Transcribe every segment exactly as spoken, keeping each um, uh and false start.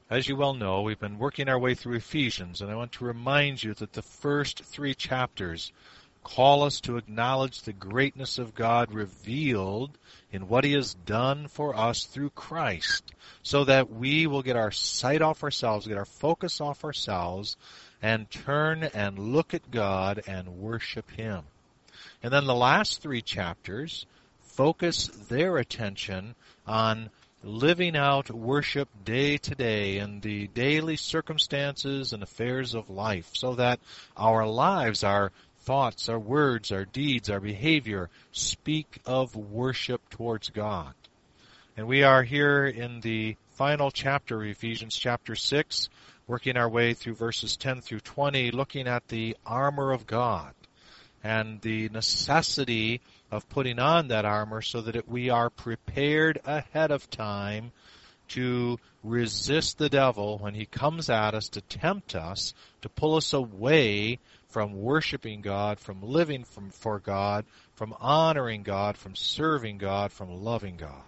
As you well know, we've been working our way through Ephesians, and I want to remind you that the first three chapters call us to acknowledge the greatness of God revealed in what He has done for us through Christ, so that we will get our sight off ourselves, get our focus off ourselves, and turn and look at God and worship Him. And then the last three chapters focus their attention on living out worship day to day in the daily circumstances and affairs of life, so that our lives, our thoughts, our words, our deeds, our behavior speak of worship towards God. And we are here in the final chapter of Ephesians, chapter six, working our way through verses ten through twenty, looking at the armor of God and the necessity of putting on that armor so that it, we are prepared ahead of time to resist the devil when he comes at us to tempt us, to pull us away from worshiping God, from living from, for God, from honoring God, from serving God, from loving God.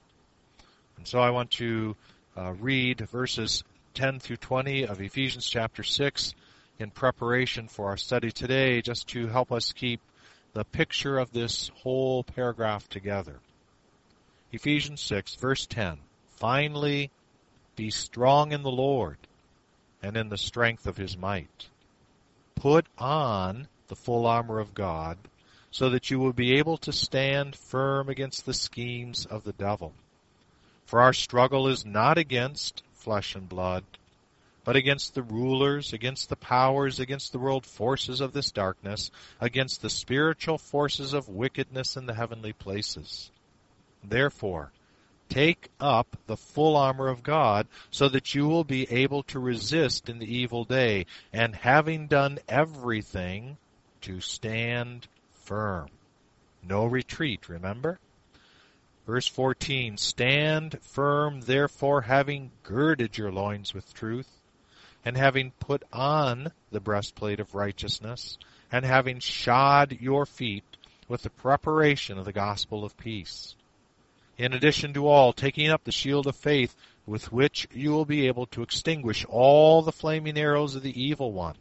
And so I want to uh, read verses ten through twenty of Ephesians chapter six in preparation for our study today, just to help us keep the picture of this whole paragraph together. Ephesians six, verse ten. Finally, be strong in the Lord and in the strength of His might. Put on the full armor of God so that you will be able to stand firm against the schemes of the devil. For our struggle is not against flesh and blood, but against the rulers, against the powers, against the world forces of this darkness, against the spiritual forces of wickedness in the heavenly places. Therefore, take up the full armor of God, so that you will be able to resist in the evil day, and having done everything, to stand firm. No retreat, remember? Verse fourteen, stand firm, therefore, having girded your loins with truth, and having put on the breastplate of righteousness, and having shod your feet with the preparation of the gospel of peace. In addition to all, taking up the shield of faith, with which you will be able to extinguish all the flaming arrows of the evil one.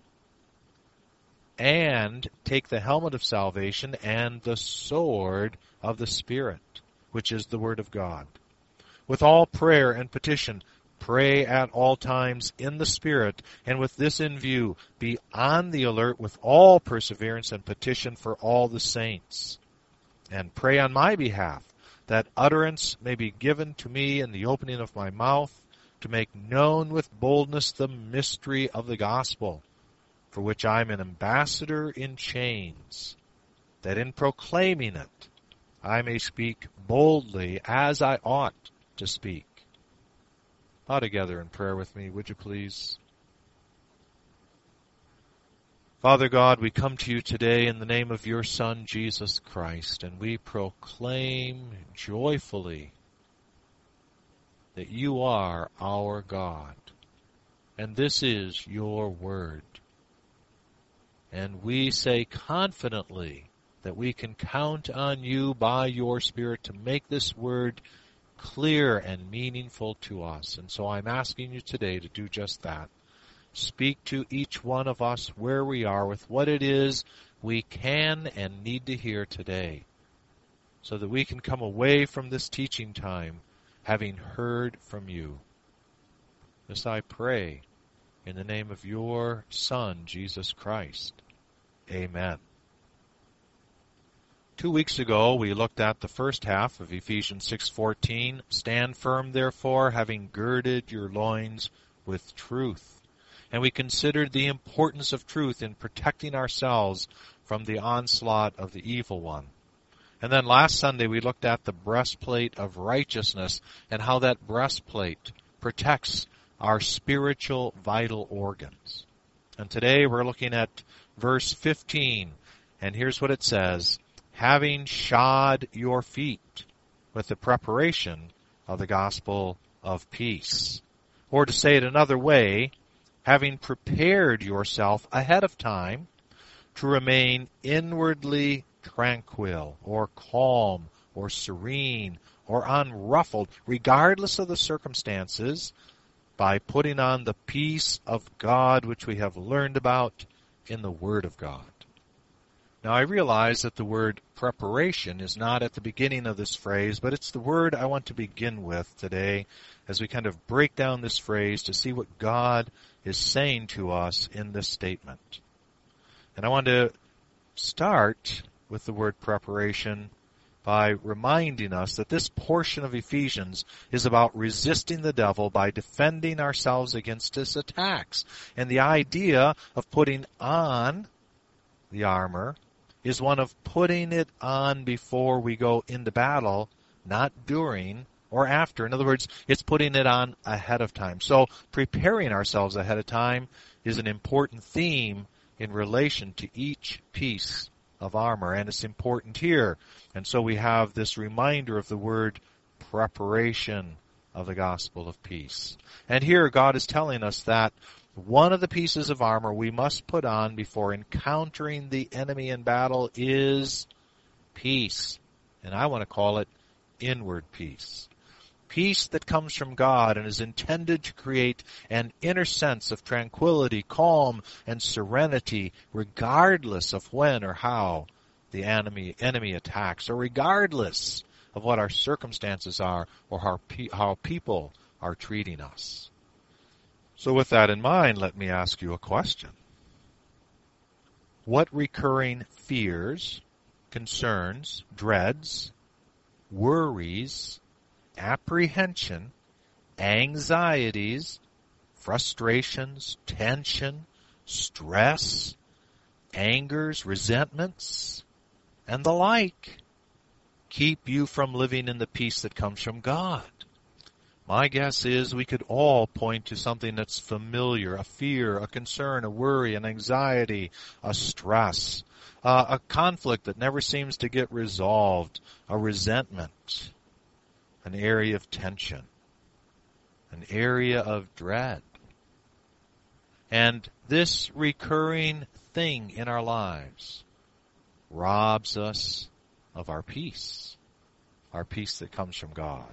And take the helmet of salvation and the sword of the Spirit, which is the word of God. With all prayer and petition, pray at all times in the Spirit, and with this in view, be on the alert with all perseverance and petition for all the saints. And pray on my behalf, that utterance may be given to me in the opening of my mouth, to make known with boldness the mystery of the gospel, for which I am an ambassador in chains, that in proclaiming it I may speak boldly as I ought to speak. Bow together in prayer with me, would you please? Father God, we come to you today in the name of your Son, Jesus Christ, and we proclaim joyfully that you are our God, and this is your word. And we say confidently that we can count on you by your Spirit to make this word clear and meaningful to us. And so I'm asking you today to do just that. Speak to each one of us where we are with what it is we can and need to hear today, so that we can come away from this teaching time having heard from you. This I pray in the name of your Son, Jesus Christ. Amen. Two weeks ago, we looked at the first half of Ephesians six fourteen. Stand firm, therefore, having girded your loins with truth. And we considered the importance of truth in protecting ourselves from the onslaught of the evil one. And then last Sunday, we looked at the breastplate of righteousness and how that breastplate protects our spiritual vital organs. And today, we're looking at verse fifteen. And here's what it says: having shod your feet with the preparation of the gospel of peace. Or to say it another way, having prepared yourself ahead of time to remain inwardly tranquil or calm or serene or unruffled, regardless of the circumstances, by putting on the peace of God which we have learned about in the Word of God. Now I realize that the word preparation is not at the beginning of this phrase, but it's the word I want to begin with today as we kind of break down this phrase to see what God is saying to us in this statement. And I want to start with the word preparation by reminding us that this portion of Ephesians is about resisting the devil by defending ourselves against his attacks. And the idea of putting on the armor is one of putting it on before we go into battle, not during or after. In other words, it's putting it on ahead of time. So preparing ourselves ahead of time is an important theme in relation to each piece of armor, and it's important here. And so we have this reminder of the word preparation of the gospel of peace. And here God is telling us that one of the pieces of armor we must put on before encountering the enemy in battle is peace. And I want to call it inward peace. Peace that comes from God and is intended to create an inner sense of tranquility, calm, and serenity, regardless of when or how the enemy, enemy attacks, or regardless of what our circumstances are or how, pe- how people are treating us. So with that in mind, let me ask you a question. What recurring fears, concerns, dreads, worries, apprehension, anxieties, frustrations, tension, stress, angers, resentments, and the like keep you from living in the peace that comes from God? My guess is we could all point to something that's familiar, a fear, a concern, a worry, an anxiety, a stress, uh, a conflict that never seems to get resolved, a resentment, an area of tension, an area of dread. And this recurring thing in our lives robs us of our peace, our peace that comes from God.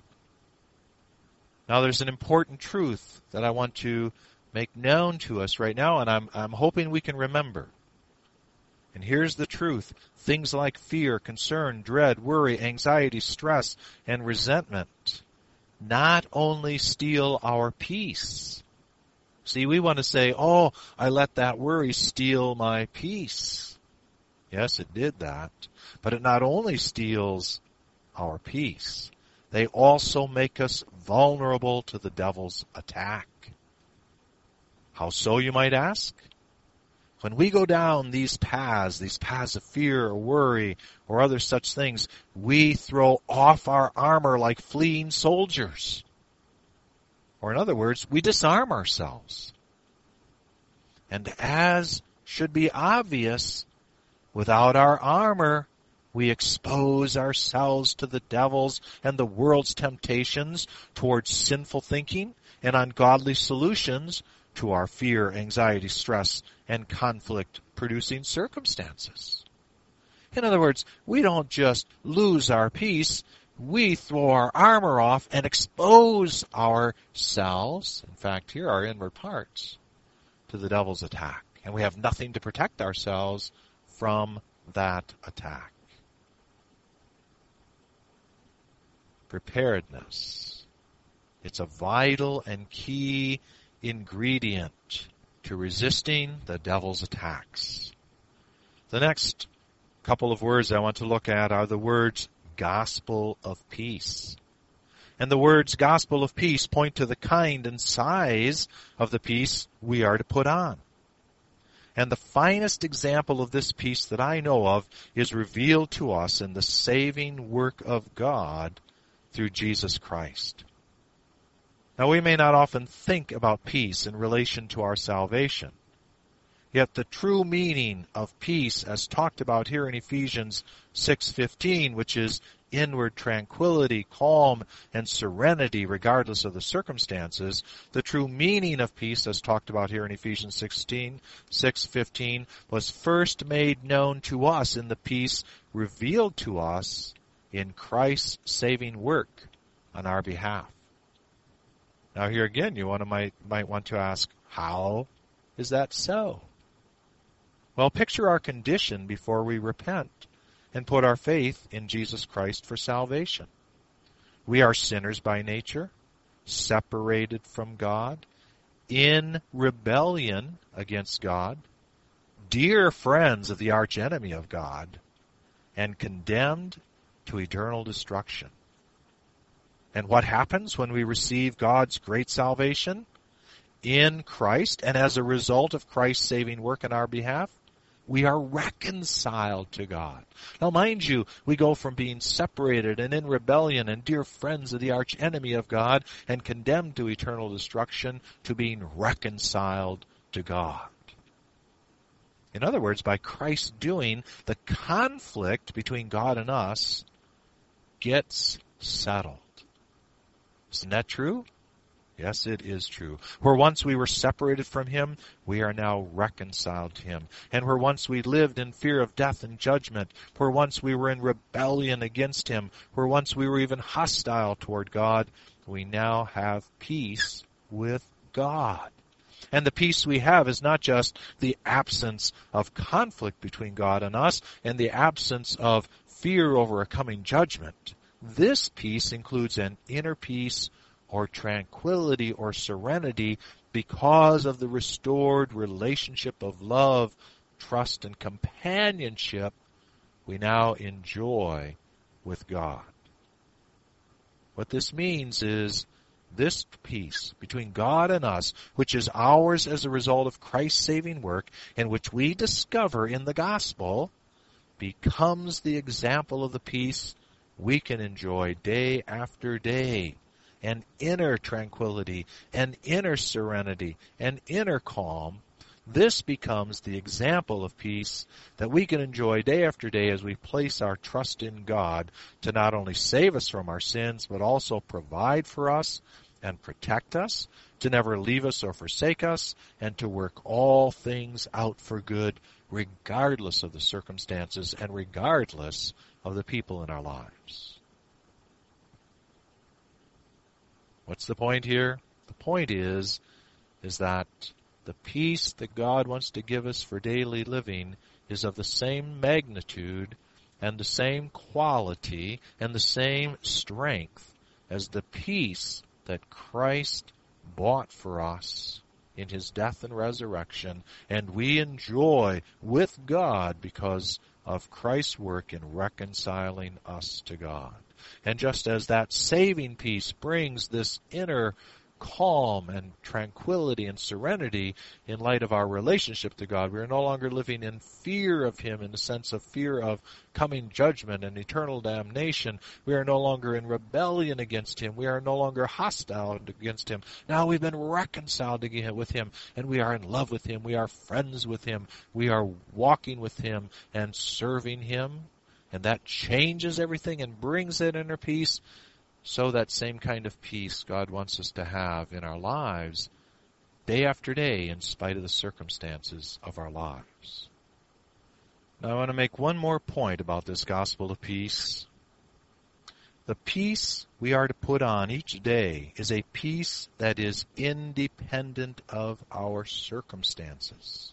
Now there's an important truth that I want to make known to us right now, and I'm, I'm hoping we can remember. And here's the truth. Things like fear, concern, dread, worry, anxiety, stress, and resentment not only steal our peace. See, we want to say, oh, I let that worry steal my peace. Yes, it did that. But it not only steals our peace, they also make us vulnerable to the devil's attack. How so, you might ask? When we go down these paths, these paths of fear or worry or other such things, we throw off our armor like fleeing soldiers. Or in other words, we disarm ourselves. And as should be obvious, without our armor, we expose ourselves to the devil's and the world's temptations towards sinful thinking and ungodly solutions to our fear, anxiety, stress, and conflict-producing circumstances. In other words, we don't just lose our peace, we throw our armor off and expose ourselves, in fact, here our inward parts, to the devil's attack. And we have nothing to protect ourselves from that attack. Preparedness. It's a vital and key ingredient to resisting the devil's attacks. The next couple of words I want to look at are the words gospel of peace. And the words gospel of peace point to the kind and size of the peace we are to put on. And the finest example of this peace that I know of is revealed to us in the saving work of God through Jesus Christ. Now, we may not often think about peace in relation to our salvation. Yet the true meaning of peace, as talked about here in Ephesians six fifteen, which is inward tranquility, calm, and serenity regardless of the circumstances, the true meaning of peace, as talked about here in Ephesians six fifteen, was first made known to us in the peace revealed to us in Christ's saving work on our behalf. Now here again, you want to, might, might want to ask, how is that so? Well, picture our condition before we repent and put our faith in Jesus Christ for salvation. We are sinners by nature, separated from God, in rebellion against God, dear friends of the archenemy of God, and condemned to eternal destruction. And what happens when we receive God's great salvation in Christ, and as a result of Christ's saving work in our behalf? We are reconciled to God. Now, mind you, we go from being separated and in rebellion and dear friends of the archenemy of God and condemned to eternal destruction to being reconciled to God. In other words, by Christ's doing, the conflict between God and us gets settled. Isn't that true? Yes, it is true. Where once we were separated from Him, we are now reconciled to Him. And where once we lived in fear of death and judgment, where once we were in rebellion against Him, where once we were even hostile toward God, we now have peace with God. And the peace we have is not just the absence of conflict between God and us and the absence of fear over a coming judgment. This peace includes an inner peace or tranquility or serenity because of the restored relationship of love, trust, and companionship we now enjoy with God. What this means is this peace between God and us, which is ours as a result of Christ's saving work and which we discover in the gospel, becomes the example of the peace we can enjoy day after day. An inner tranquility, an inner serenity, an inner calm. This becomes the example of peace that we can enjoy day after day as we place our trust in God to not only save us from our sins, but also provide for us and protect us, to never leave us or forsake us, and to work all things out for good, regardless of the circumstances and regardless of the people in our lives. What's the point here? The point is, is that the peace that God wants to give us for daily living is of the same magnitude and the same quality and the same strength as the peace that Christ bought for us in His death and resurrection, and we enjoy with God because of Christ's work in reconciling us to God. And just as that saving peace brings this inner calm and tranquility and serenity in light of our relationship to God, we are no longer living in fear of Him in the sense of fear of coming judgment and eternal damnation. We are no longer in rebellion against Him. We are no longer hostile against Him. Now we've been reconciled with Him, and we are in love with Him. We are friends with Him. We are walking with Him and serving Him. And that changes everything and brings that inner peace. So that same kind of peace God wants us to have in our lives day after day in spite of the circumstances of our lives. Now I want to make one more point about this gospel of peace. The peace we are to put on each day is a peace that is independent of our circumstances.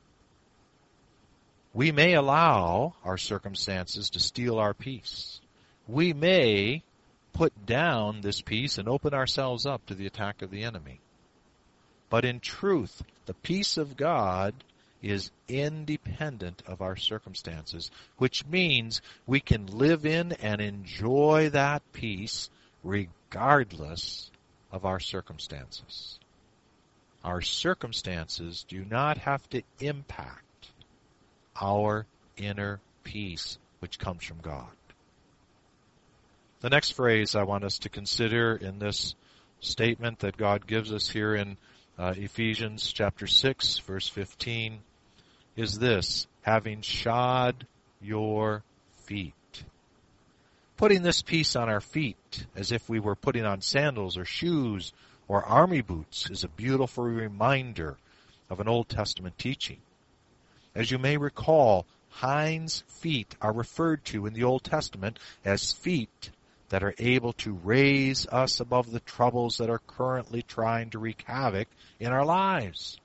We may allow our circumstances to steal our peace. We may put down this peace and open ourselves up to the attack of the enemy. But in truth, the peace of God is independent of our circumstances, which means we can live in and enjoy that peace regardless of our circumstances. Our circumstances do not have to impact our inner peace, which comes from God. The next phrase I want us to consider in this statement that God gives us here in uh, Ephesians chapter six, verse fifteen, is this: having shod your feet. Putting this peace on our feet as if we were putting on sandals or shoes or army boots is a beautiful reminder of an Old Testament teaching. As you may recall, hinds feet are referred to in the Old Testament as feet that are able to raise us above the troubles that are currently trying to wreak havoc in our lives.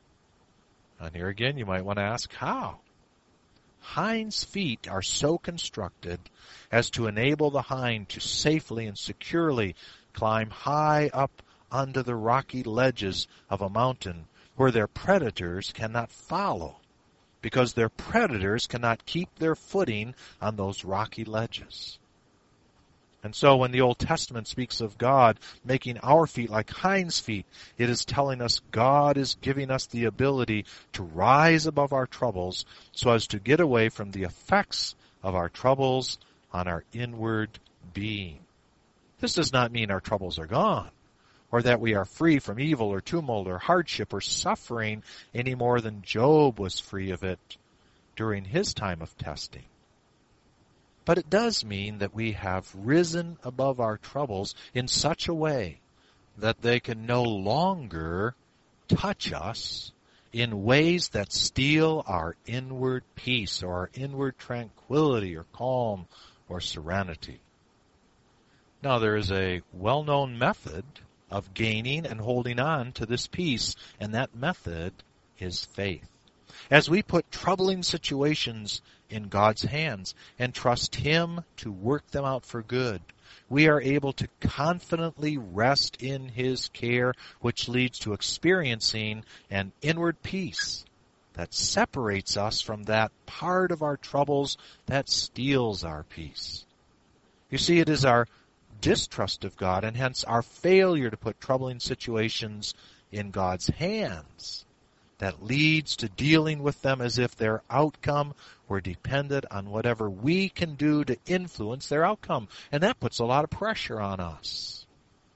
And here again, you might want to ask, how? Hind's feet are so constructed as to enable the hind to safely and securely climb high up onto the rocky ledges of a mountain where their predators cannot follow, because their predators cannot keep their footing on those rocky ledges. And so when the Old Testament speaks of God making our feet like hind's feet, it is telling us God is giving us the ability to rise above our troubles so as to get away from the effects of our troubles on our inward being. This does not mean our troubles are gone, or that we are free from evil or tumult or hardship or suffering any more than Job was free of it during his time of testing. But it does mean that we have risen above our troubles in such a way that they can no longer touch us in ways that steal our inward peace or our inward tranquility or calm or serenity. Now, there is a well-known method of gaining and holding on to this peace, and that method is faith. As we put troubling situations in God's hands and trust Him to work them out for good, we are able to confidently rest in His care, which leads to experiencing an inward peace that separates us from that part of our troubles that steals our peace. You see, it is our distrust of God, and hence our failure to put troubling situations in God's hands, that leads to dealing with them as if their outcome were dependent on whatever we can do to influence their outcome. And that puts a lot of pressure on us.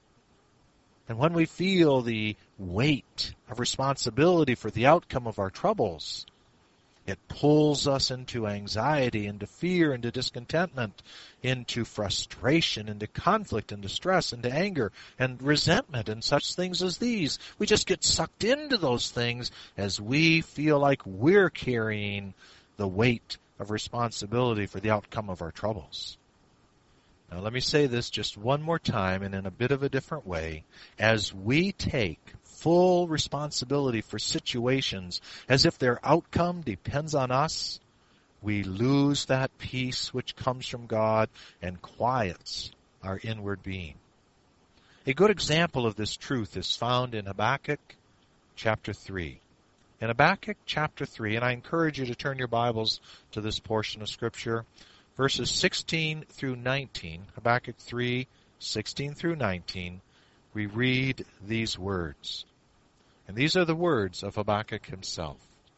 And when we feel the weight of responsibility for the outcome of our troubles, it pulls us into anxiety, into fear, into discontentment, into frustration, into conflict, into stress, into anger, and resentment, and such things as these. We just get sucked into those things as we feel like we're carrying the weight of responsibility for the outcome of our troubles. Now let me say this just one more time and in a bit of a different way. As we take full responsibility for situations as if their outcome depends on us, we lose that peace which comes from God and quiets our inward being. A good example of this truth is found in Habakkuk chapter three. In Habakkuk chapter three, and I encourage you to turn your Bibles to this portion of Scripture, verses sixteen through nineteen, Habakkuk three, sixteen through nineteen, we read these words. And these are the words of Habakkuk himself.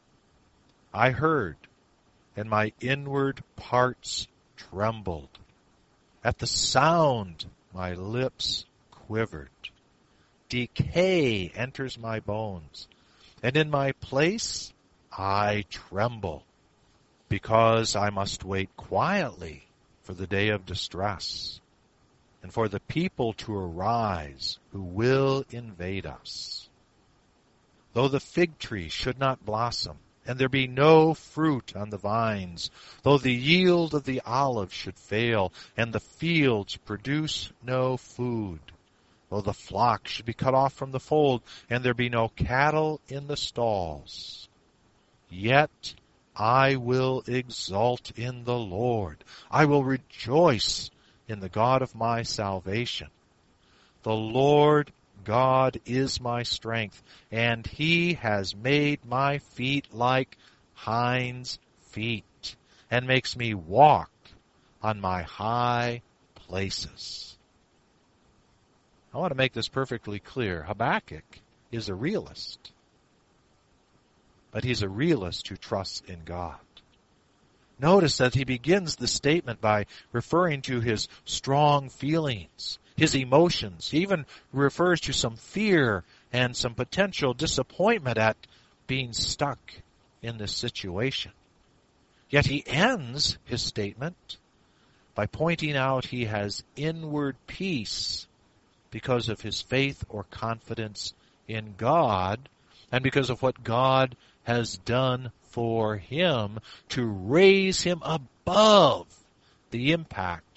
I heard, and my inward parts trembled. At the sound, my lips quivered. Decay enters my bones, and in my place I tremble, because I must wait quietly for the day of distress, and for the people to arise who will invade us. Though the fig tree should not blossom, and there be no fruit on the vines, though the yield of the olive should fail, and the fields produce no food, though the flock should be cut off from the fold, and there be no cattle in the stalls, yet I will exult in the Lord. I will rejoice in the God of my salvation. The Lord God is my strength, and He has made my feet like hinds' feet, and makes me walk on my high places. I want to make this perfectly clear. Habakkuk is a realist, but he's a realist who trusts in God. Notice that he begins the statement by referring to his strong feelings, his emotions. He even refers to some fear and some potential disappointment at being stuck in this situation. Yet he ends his statement by pointing out he has inward peace because of his faith or confidence in God and because of what God has done for him to raise him above the impact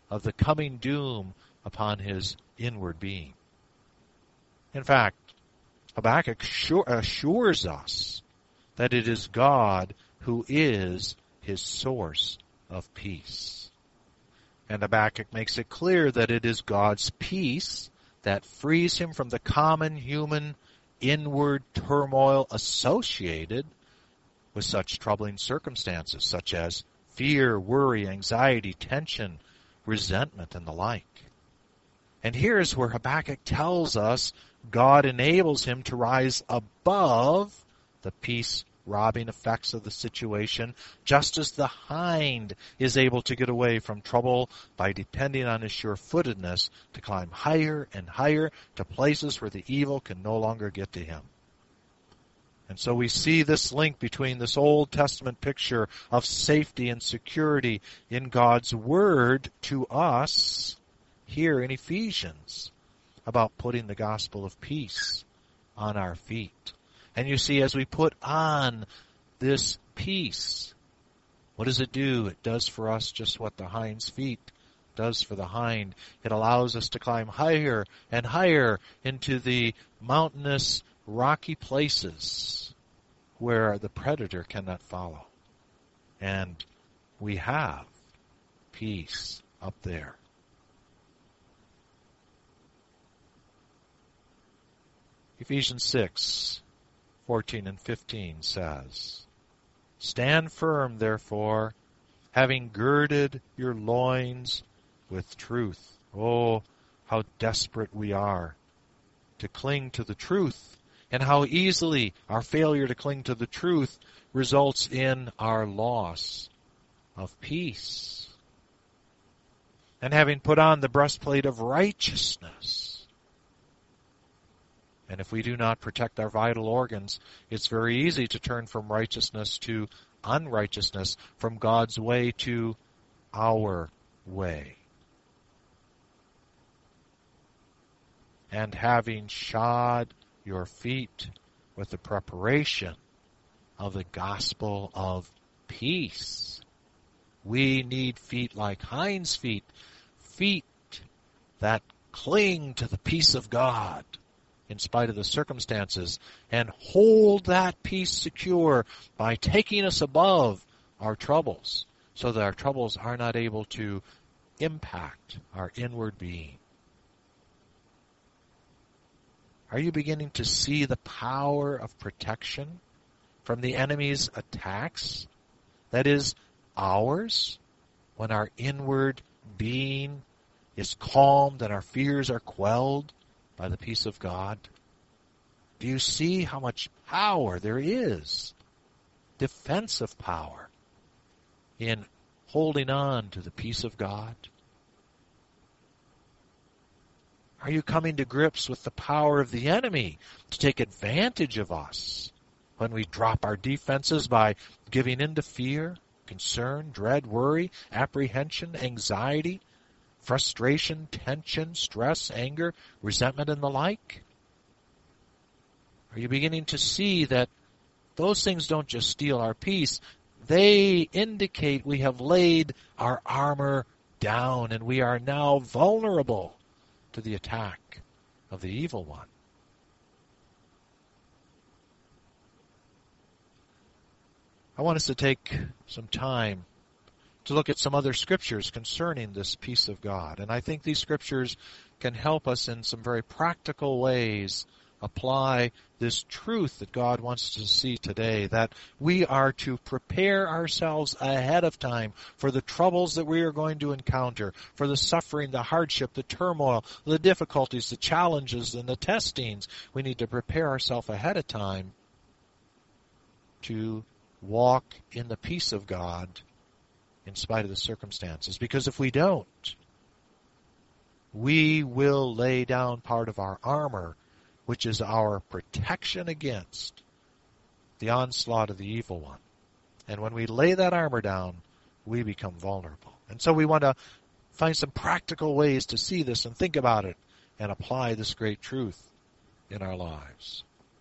of the coming doom upon his inward being. In fact, Habakkuk assures us that it is God who is his source of peace. And Habakkuk makes it clear that it is God's peace that frees him from the common human inward turmoil associated with such troubling circumstances, such as fear, worry, anxiety, tension, resentment, and the like. And here's where Habakkuk tells us God enables him to rise above the peace-robbing effects of the situation, just as the hind is able to get away from trouble by depending on his sure-footedness to climb higher and higher to places where the evil can no longer get to him. And so we see this link between this Old Testament picture of safety and security in God's Word to us here in Ephesians about putting the gospel of peace on our feet. And you see, as we put on this peace, what does it do? It does for us just what the hind's feet does for the hind. It allows us to climb higher and higher into the mountainous, rocky places where the predator cannot follow. And we have peace up there. Ephesians six, fourteen and fifteen says, "Stand firm, therefore, having girded your loins with truth." Oh, how desperate we are to cling to the truth, and how easily our failure to cling to the truth results in our loss of peace. And having put on the breastplate of righteousness. And if we do not protect our vital organs, it's very easy to turn from righteousness to unrighteousness, from God's way to our way. And having shod your feet with the preparation of the gospel of peace. We need feet like hinds' feet, feet that cling to the peace of God in spite of the circumstances, and hold that peace secure by taking us above our troubles, so that our troubles are not able to impact our inward being. Are you beginning to see the power of protection from the enemy's attacks? That is ours, when our inward being is calmed and our fears are quelled by the peace of God? Do you see how much power there is, defensive power, in holding on to the peace of God? Are you coming to grips with the power of the enemy to take advantage of us when we drop our defenses by giving in to fear, concern, dread, worry, apprehension, anxiety, frustration, tension, stress, anger, resentment, and the like? Are you beginning to see that those things don't just steal our peace, they indicate we have laid our armor down and we are now vulnerable to the attack of the evil one? I want us to take some time to look at some other scriptures concerning this peace of God. And I think these scriptures can help us in some very practical ways apply this truth that God wants to see today, that we are to prepare ourselves ahead of time for the troubles that we are going to encounter, for the suffering, the hardship, the turmoil, the difficulties, the challenges, and the testings. We need to prepare ourselves ahead of time to walk in the peace of God in spite of the circumstances. Because if we don't, we will lay down part of our armor, which is our protection against the onslaught of the evil one. And when we lay that armor down, we become vulnerable. And so we want to find some practical ways to see this and think about it and apply this great truth in our lives.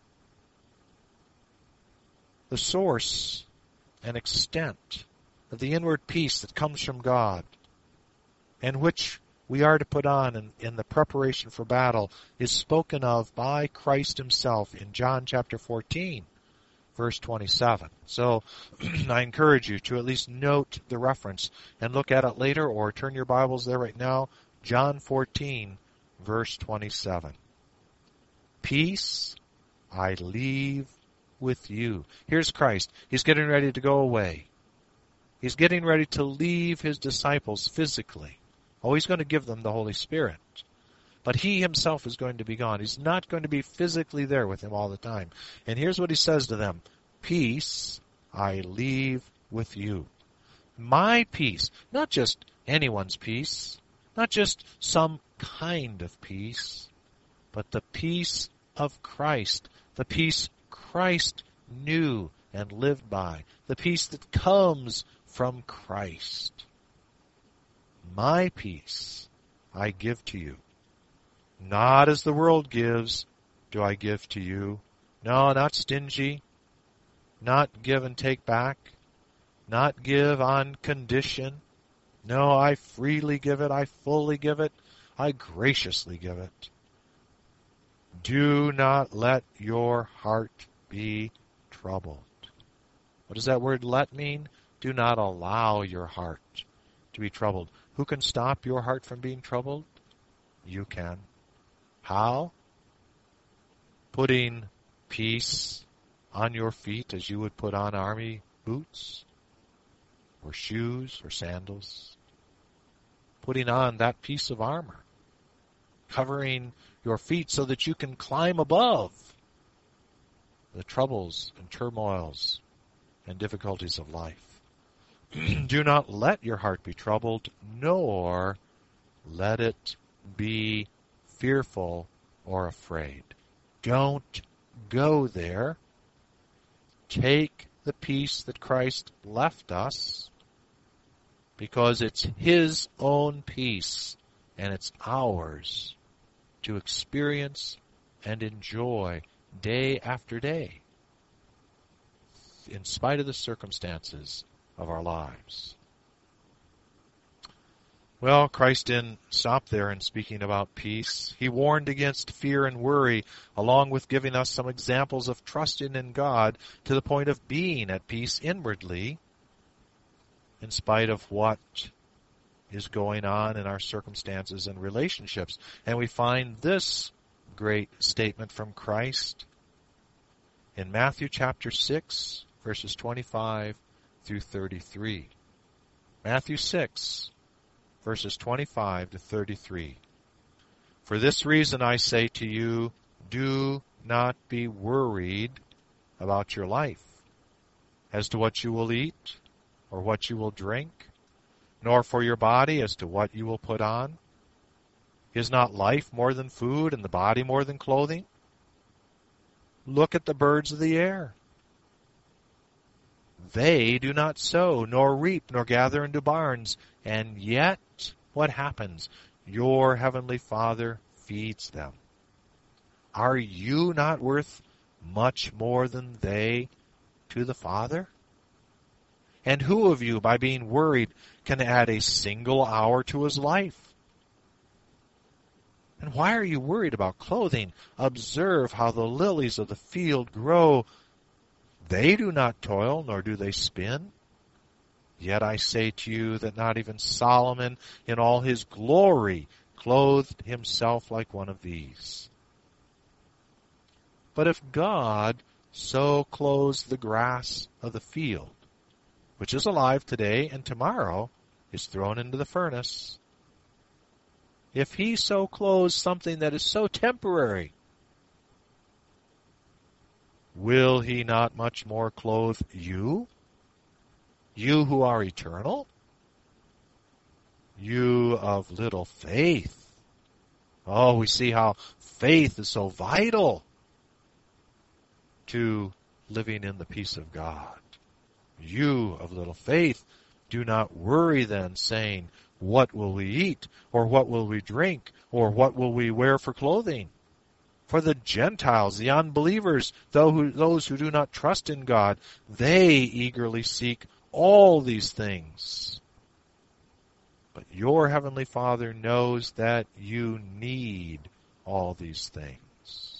The source and extent of the inward peace that comes from God and which we are to put on in, in the preparation for battle, is spoken of by Christ himself in John chapter fourteen, verse twenty-seven. So I encourage you to at least note the reference and look at it later, or turn your Bibles there right now. John fourteen, verse twenty-seven. Peace I leave with you. Here's Christ. He's getting ready to go away. He's getting ready to leave his disciples physically. Oh, he's going to give them the Holy Spirit. But he himself is going to be gone. He's not going to be physically there with them all the time. And here's what he says to them. Peace I leave with you. My peace. Not just anyone's peace. Not just some kind of peace. But the peace of Christ. The peace Christ knew and lived by. The peace that comes from Christ. My peace I give to you. Not as the world gives do I give to you. No, not stingy. Not give and take back. Not give on condition. No, I freely give it. I fully give it. I graciously give it. Do not let your heart be troubled. What does that word let mean? Do not allow your heart to be troubled. Who can stop your heart from being troubled? You can. How? Putting peace on your feet as you would put on army boots or shoes or sandals. Putting on that piece of armor. Covering your feet so that you can climb above the troubles and turmoils and difficulties of life. Do not let your heart be troubled, nor let it be fearful or afraid. Don't go there. Take the peace that Christ left us, because it's his own peace, and it's ours to experience and enjoy day after day, in spite of the circumstances of our lives. Well, Christ didn't stop there in speaking about peace. He warned against fear and worry, along with giving us some examples of trusting in God to the point of being at peace inwardly, in spite of what is going on in our circumstances and relationships. And we find this great statement from Christ in Matthew chapter six, verses twenty-five through thirty-three. Matthew six, verses twenty-five to thirty-three. For this reason I say to you, do not be worried about your life, as to what you will eat or what you will drink, nor for your body as to what you will put on. Is not life more than food, and the body more than clothing? Look at the birds of the air. They do not sow, nor reap, nor gather into barns, and yet what happens? Your heavenly Father feeds them. Are you not worth much more than they to the Father? And who of you, by being worried, can add a single hour to his life? And why are you worried about clothing? Observe how the lilies of the field grow. They do not toil, nor do they spin. Yet I say to you that not even Solomon in all his glory clothed himself like one of these. But if God so clothes the grass of the field, which is alive today and tomorrow is thrown into the furnace, if he so clothes something that is so temporary, will he not much more clothe you? You who are eternal? You of little faith. Oh, we see how faith is so vital to living in the peace of God. You of little faith, do not worry then, saying, what will we eat? Or what will we drink? Or what will we wear for clothing? For the Gentiles, the unbelievers, those who do not trust in God, they eagerly seek all these things. But your heavenly Father knows that you need all these things.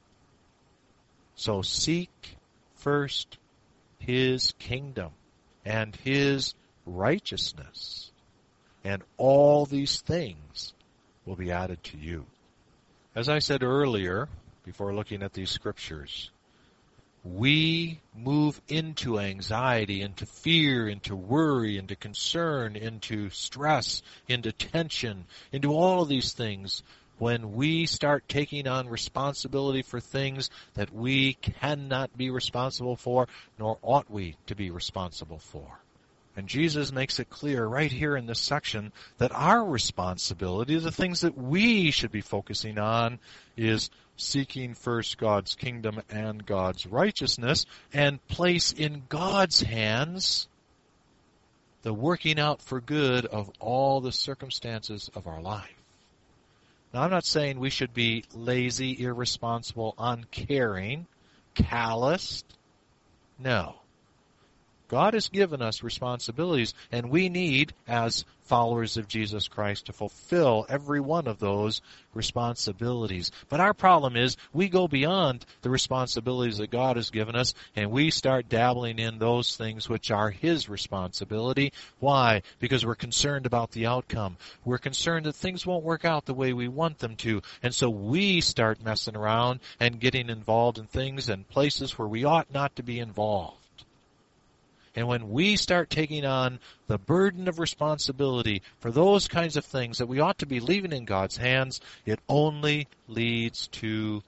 So seek first His kingdom and His righteousness, and all these things will be added to you. As I said earlier, before looking at these scriptures, we move into anxiety, into fear, into worry, into concern, into stress, into tension, into all of these things when we start taking on responsibility for things that we cannot be responsible for, nor ought we to be responsible for. And Jesus makes it clear right here in this section that our responsibility, the things that we should be focusing on, is seeking first God's kingdom and God's righteousness, and place in God's hands the working out for good of all the circumstances of our life. Now, I'm not saying we should be lazy, irresponsible, uncaring, calloused. No. God has given us responsibilities, and we need, as followers of Jesus Christ, to fulfill every one of those responsibilities. But our problem is we go beyond the responsibilities that God has given us, and we start dabbling in those things which are His responsibility. Why? Because we're concerned about the outcome. We're concerned that things won't work out the way we want them to, and so we start messing around and getting involved in things and places where we ought not to be involved. And when we start taking on the burden of responsibility for those kinds of things that we ought to be leaving in God's hands, it only leads to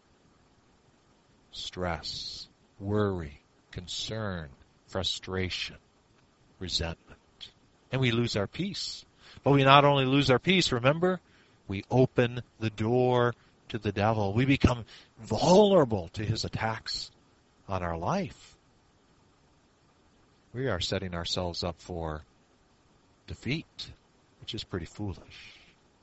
stress, worry, concern, frustration, resentment. And we lose our peace. But we not only lose our peace, remember, we open the door to the devil. We become vulnerable to his attacks on our life. We are setting ourselves up for defeat, which is pretty foolish.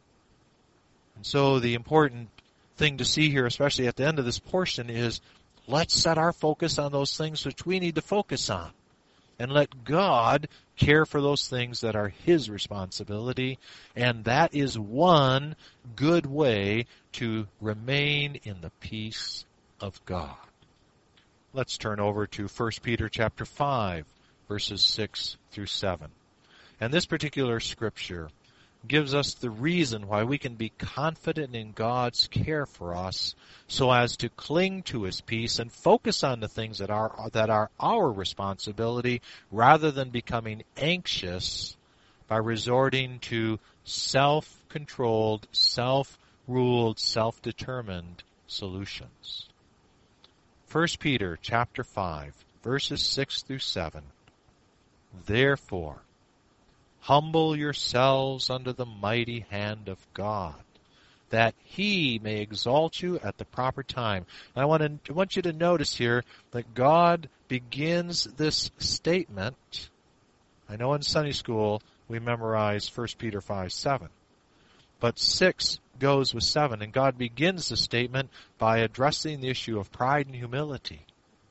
And so the important thing to see here, especially at the end of this portion, is let's set our focus on those things which we need to focus on. And let God care for those things that are His responsibility. And that is one good way to remain in the peace of God. Let's turn over to First Peter chapter five. Verses six through seven. And this particular scripture gives us the reason why we can be confident in God's care for us so as to cling to His peace and focus on the things that are, that are our responsibility rather than becoming anxious by resorting to self-controlled, self-ruled, self-determined solutions. First Peter chapter five, verses six through seven. Therefore, humble yourselves under the mighty hand of God, that He may exalt you at the proper time. And I want to I want you to notice here that God begins this statement. I know in Sunday school we memorize First Peter five seven, but six goes with seven, and God begins the statement by addressing the issue of pride and humility.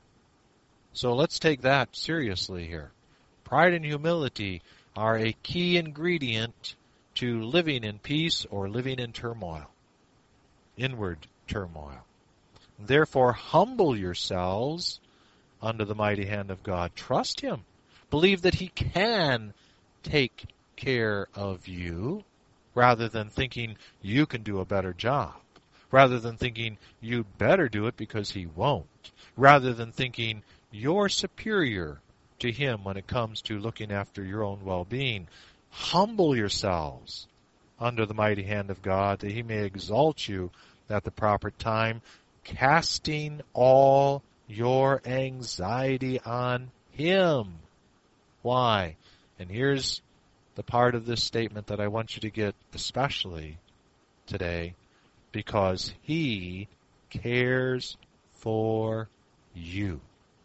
So let's take that seriously here. Pride and humility are a key ingredient to living in peace or living in turmoil, inward turmoil. Therefore, humble yourselves under the mighty hand of God. Trust Him. Believe that He can take care of you rather than thinking you can do a better job, rather than thinking you'd better do it because He won't, rather than thinking you're superior to Him when it comes to looking after your own well-being. Humble yourselves under the mighty hand of God, that He may exalt you at the proper time, casting all your anxiety on Him. Why? And here's the part of this statement that I want you to get especially today, because He cares for you.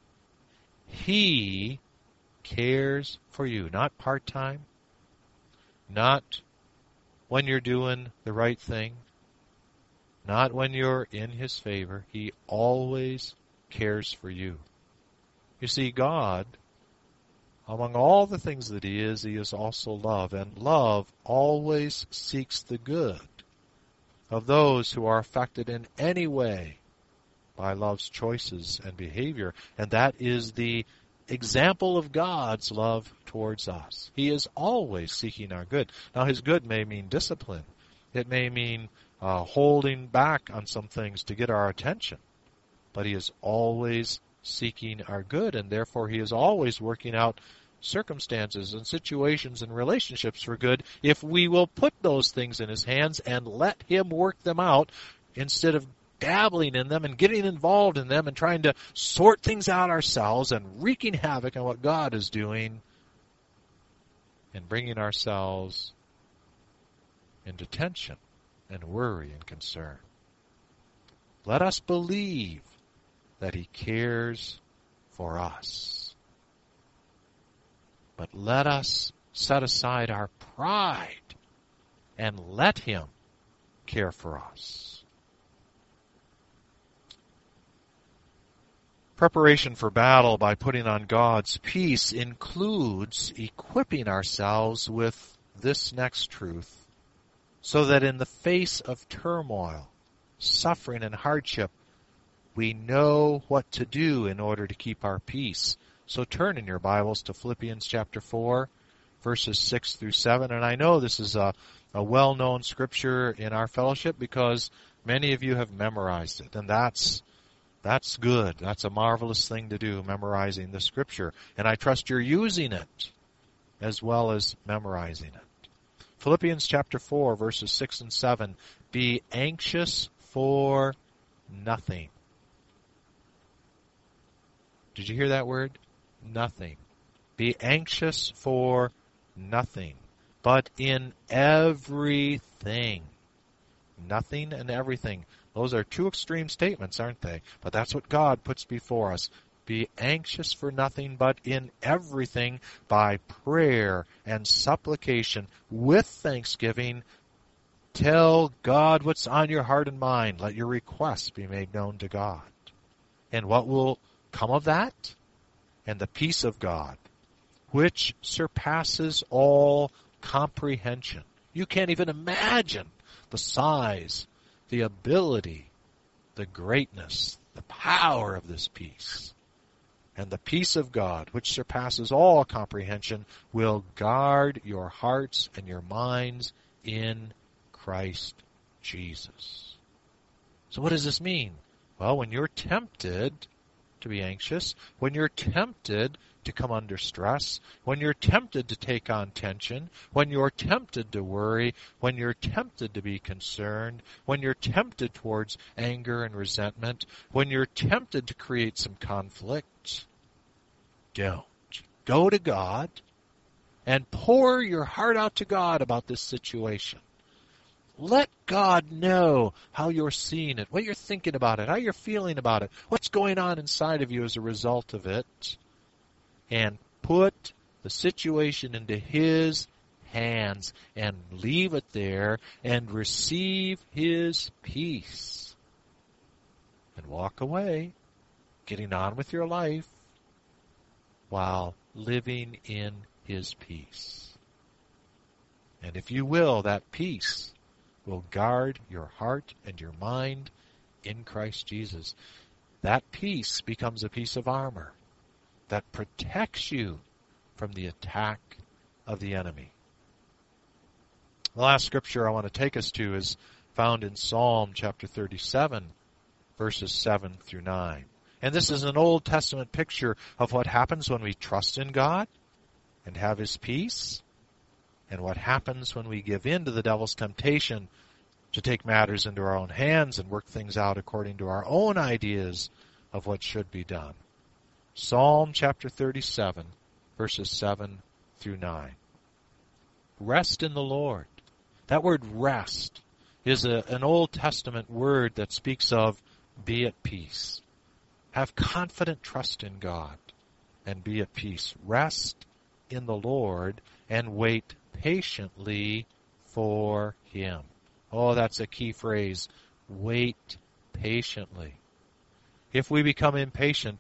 He cares for you, not part-time, not when you're doing the right thing, not when you're in His favor. He always cares for you. You see, God Among all the things that he is, he is also love, and love always seeks the good of those who are affected in any way by love's choices and behavior, and that is the example of God's love towards us. He is always seeking our good. Now, his good may mean discipline. It may mean uh, holding back on some things to get our attention, but he is always seeking our good, and therefore he is always working out circumstances and situations and relationships for good if we will put those things in his hands and let him work them out instead of dabbling in them and getting involved in them and trying to sort things out ourselves and wreaking havoc on what God is doing and bringing ourselves into tension and worry and concern. Let us believe that he cares for us. But let us set aside our pride and let him care for us. Preparation for battle by putting on God's peace includes equipping ourselves with this next truth, so that in the face of turmoil, suffering, and hardship, we know what to do in order to keep our peace. So turn in your Bibles to Philippians chapter four, verses six through seven. And I know this is a, a well-known scripture in our fellowship because many of you have memorized it. And that's that's good. That's a marvelous thing to do, memorizing the scripture. And I trust you're using it as well as memorizing it. Philippians chapter four, verses six and seven. Be anxious for nothing. Did you hear that word? Nothing. Be anxious for nothing, but in everything. Nothing and everything. Those are two extreme statements, aren't they? But that's what God puts before us. Be anxious for nothing, but in everything, by prayer and supplication, with thanksgiving, tell God what's on your heart and mind. Let your requests be made known to God. And what will come of that? And the peace of God, which surpasses all comprehension. You can't even imagine the size, the ability, the greatness, the power of this peace. And the peace of God, which surpasses all comprehension, will guard your hearts and your minds in Christ Jesus. So what does this mean? Well, when you're tempted to be anxious, when you're tempted to come under stress, when you're tempted to take on tension, when you're tempted to worry, when you're tempted to be concerned, when you're tempted towards anger and resentment, when you're tempted to create some conflict, don't. Go to God and pour your heart out to God about this situation. Let God know how you're seeing it, what you're thinking about it, how you're feeling about it, what's going on inside of you as a result of it, and put the situation into his hands and leave it there and receive his peace. And walk away, getting on with your life while living in his peace. And if you will, that peace will guard your heart and your mind in Christ Jesus. That peace becomes a piece of armor that protects you from the attack of the enemy. The last scripture I want to take us to is found in Psalm chapter thirty-seven, verses seven through nine. And this is an Old Testament picture of what happens when we trust in God and have his peace, and what happens when we give in to the devil's temptation to take matters into our own hands and work things out according to our own ideas of what should be done. Psalm chapter thirty-seven, verses seven through nine. Rest in the Lord. That word rest is a, an Old Testament word that speaks of be at peace. Have confident trust in God and be at peace. Rest in the Lord and wait patiently for him. Oh, that's a key phrase. Wait patiently. If we become impatient,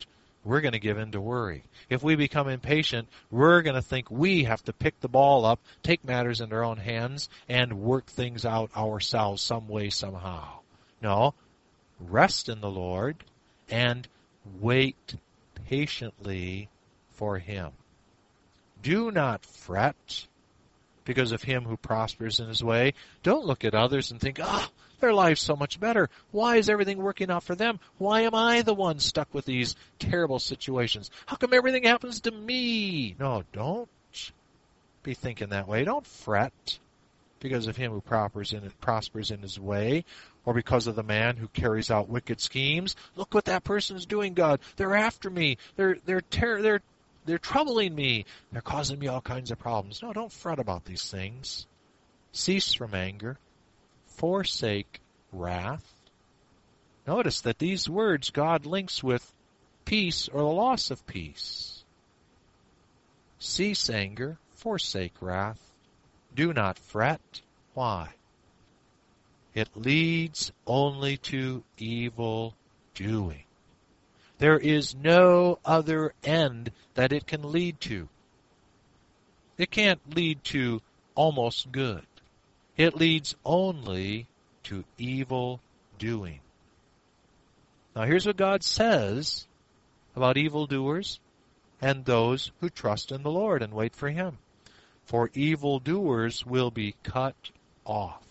we're going to give in to worry. If we become impatient, we're going to think we have to pick the ball up, take matters into our own hands, and work things out ourselves some way, somehow. No, rest in the Lord and wait patiently for Him. Do not fret because of him who prospers in his way. Don't look at others and think, ah, oh, their life's so much better. Why is everything working out for them? Why am I the one stuck with these terrible situations? How come everything happens to me? No, don't be thinking that way. Don't fret because of him who prospers in, prospers in his way, or because of the man who carries out wicked schemes. Look what that person's doing, God. They're after me. They're they're ter- they're they're troubling me. They're causing me all kinds of problems. No, don't fret about these things. Cease from anger. Forsake wrath. Notice that these words God links with peace or the loss of peace. Cease anger. Forsake wrath. Do not fret. Why? It leads only to evil doing. There is no other end that it can lead to. It can't lead to almost good. It leads only to evil doing. Now here's what God says about evildoers and those who trust in the Lord and wait for Him. For evildoers will be cut off.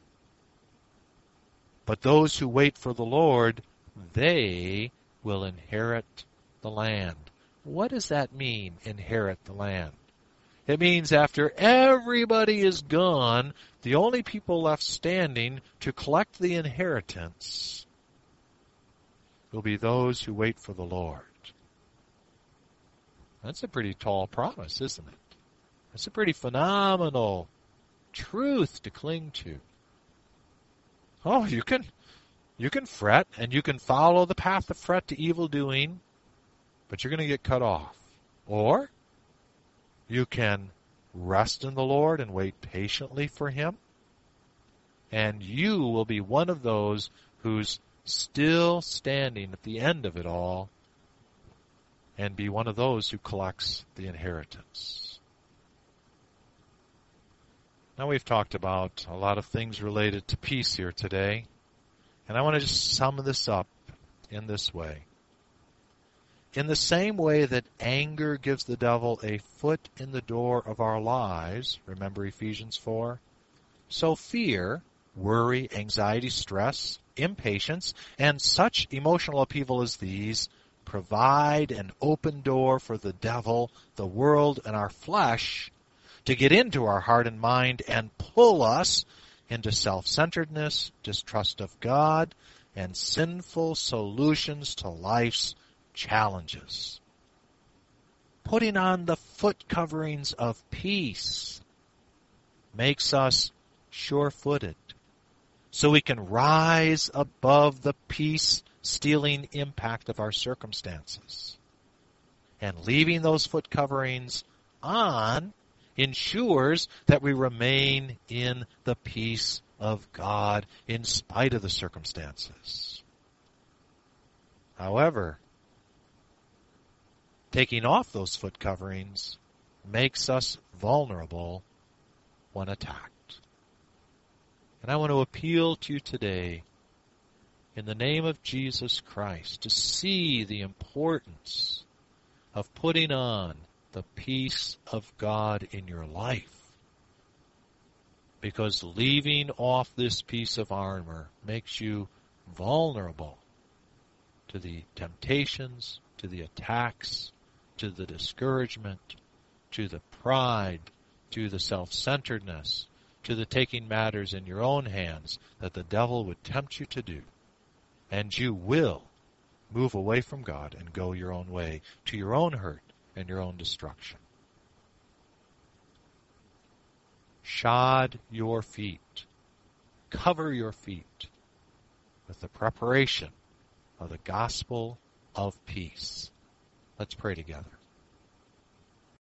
But those who wait for the Lord, they will inherit the land. What does that mean, inherit the land? It means after everybody is gone, the only people left standing to collect the inheritance will be those who wait for the Lord. That's a pretty tall promise, isn't it? That's a pretty phenomenal truth to cling to. Oh, you can you can fret and you can follow the path of fret to evil doing, but you're going to get cut off. Or you can rest in the Lord and wait patiently for Him, and you will be one of those who's still standing at the end of it all and be one of those who collects the inheritance. Now we've talked about a lot of things related to peace here today, and I want to just sum this up in this way. In the same way that anger gives the devil a foot in the door of our lives, remember Ephesians four? So fear, worry, anxiety, stress, impatience, and such emotional upheaval as these provide an open door for the devil, the world, and our flesh to get into our heart and mind and pull us into self-centeredness, distrust of God, and sinful solutions to life's challenges. Putting on the foot coverings of peace makes us sure-footed, so we can rise above the peace-stealing impact of our circumstances. And leaving those foot coverings on ensures that we remain in the peace of God in spite of the circumstances. However, taking off those foot coverings makes us vulnerable when attacked. And I want to appeal to you today, in the name of Jesus Christ, to see the importance of putting on the peace of God in your life. Because leaving off this piece of armor makes you vulnerable to the temptations, to the attacks, to the discouragement, to the pride, to the self-centeredness, to the taking matters in your own hands that the devil would tempt you to do. And you will move away from God and go your own way, to your own hurt and your own destruction. Shod your feet, cover your feet with the preparation of the gospel of peace. Let's pray together.